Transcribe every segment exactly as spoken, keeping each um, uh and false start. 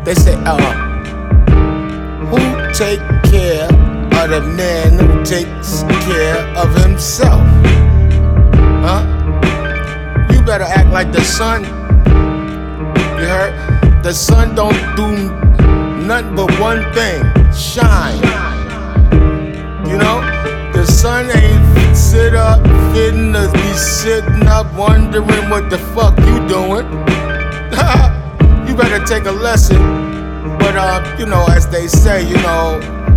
They say, uh, who take care of the man who takes care of himself? Huh? You better act like the sun. You heard? The sun don't do nothing but one thing: shine. You know? The sun ain't sit up, fitting to be sitting up, wondering what the fuck you doing. You better take a lesson. But uh, you know, as they say, you know,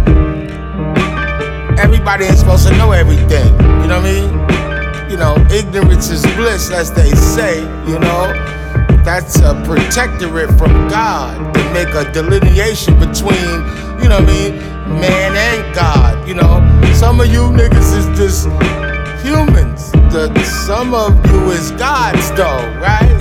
everybody ain't supposed to know everything. You know what I mean? You know, ignorance is bliss, as they say. You know, that's a protectorate from God to make a delineation between, you know what I mean, man and God. You know, some of you niggas is just humans. The, some of you is gods, though, right?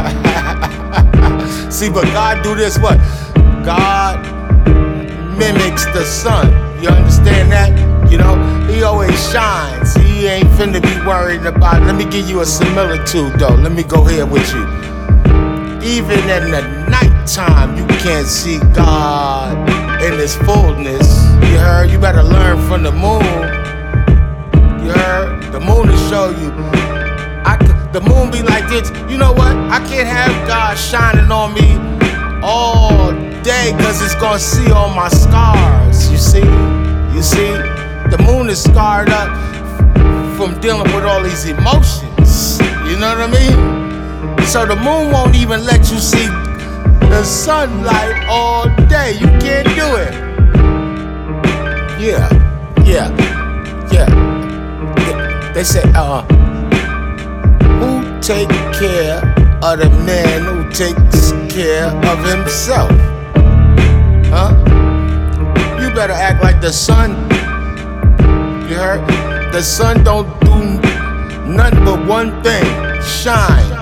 See, but God do this, what? God mimics the sun. You understand that? You know, he always shines. He ain't finna be worried about it. Let me give you a similitude, though. Let me go here with you. Even in the nighttime, you can't see God in his fullness. You heard? You better learn from the moon. You heard? The moon will show you. I, the moon be like this. You know what? I can't have God shining on me all day, cause it's gonna see all my scars. You see? You see? The moon is scarred up from dealing with all these emotions. You know what I mean? So the moon won't even let you see the sunlight all day. You can't do it. Yeah, yeah, yeah. They say, uh, who take care of the man who takes care of himself? Huh? You better act like the sun. You heard? The sun don't do nothing but one thing: shine.